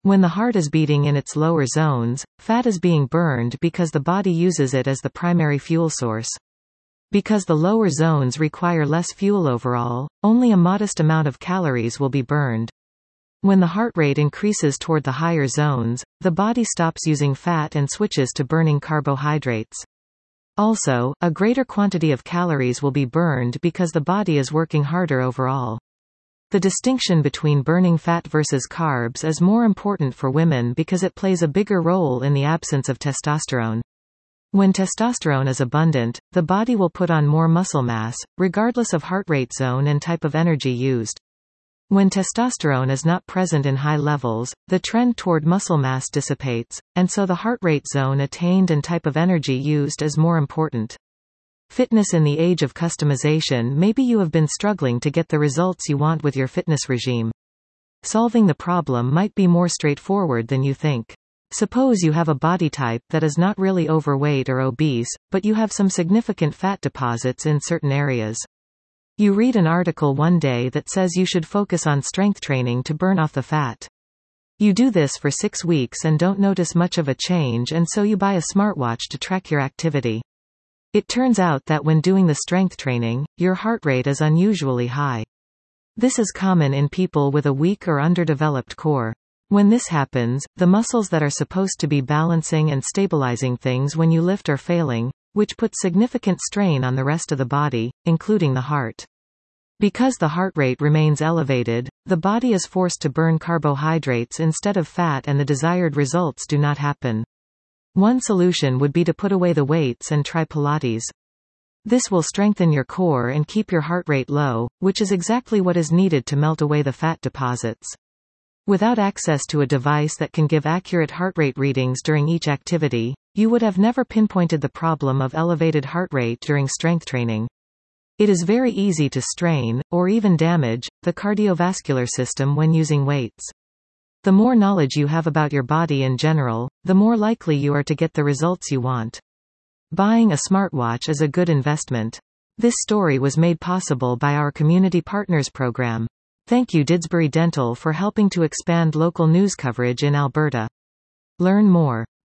When the heart is beating in its lower zones, fat is being burned because the body uses it as the primary fuel source. Because the lower zones require less fuel overall, only a modest amount of calories will be burned. When the heart rate increases toward the higher zones, the body stops using fat and switches to burning carbohydrates. Also, a greater quantity of calories will be burned because the body is working harder overall. The distinction between burning fat versus carbs is more important for women because it plays a bigger role in the absence of testosterone. When testosterone is abundant, the body will put on more muscle mass, regardless of heart rate zone and type of energy used. When testosterone is not present in high levels, the trend toward muscle mass dissipates, and so the heart rate zone attained and type of energy used is more important. Fitness in the age of customization. Maybe you have been struggling to get the results you want with your fitness regime. Solving the problem might be more straightforward than you think. Suppose you have a body type that is not really overweight or obese, but you have some significant fat deposits in certain areas. You read an article one day that says you should focus on strength training to burn off the fat. You do this for 6 weeks and don't notice much of a change, and so you buy a smartwatch to track your activity. It turns out that when doing the strength training, your heart rate is unusually high. This is common in people with a weak or underdeveloped core. When this happens, the muscles that are supposed to be balancing and stabilizing things when you lift are failing, which puts significant strain on the rest of the body, including the heart. Because the heart rate remains elevated, the body is forced to burn carbohydrates instead of fat, and the desired results do not happen. One solution would be to put away the weights and try Pilates. This will strengthen your core and keep your heart rate low, which is exactly what is needed to melt away the fat deposits. Without access to a device that can give accurate heart rate readings during each activity, you would have never pinpointed the problem of elevated heart rate during strength training. It is very easy to strain, or even damage, the cardiovascular system when using weights. The more knowledge you have about your body in general, the more likely you are to get the results you want. Buying a smartwatch is a good investment. This story was made possible by our Community Partners program. Thank you Didsbury Dental for helping to expand local news coverage in Alberta. Learn more.